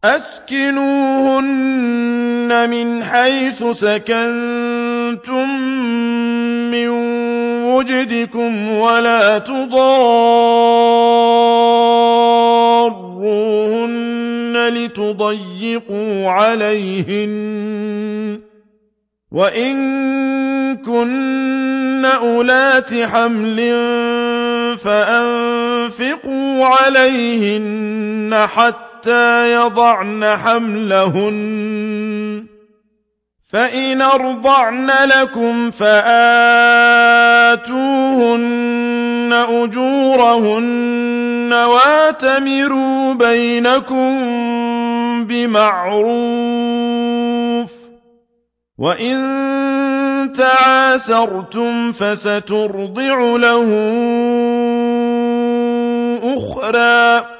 أسكنوهن من حيث سكنتم من وجدكم ولا تضاروهن لتضيقوا عليهن وإن كن أولات حمل فأنفقوا عليهن حتى يضعن حملهن فإن أرضعن لكم فآتوهن أجورهن واتمروا بينكم بمعروف وإن تعاسرتم فسترضع له أخرى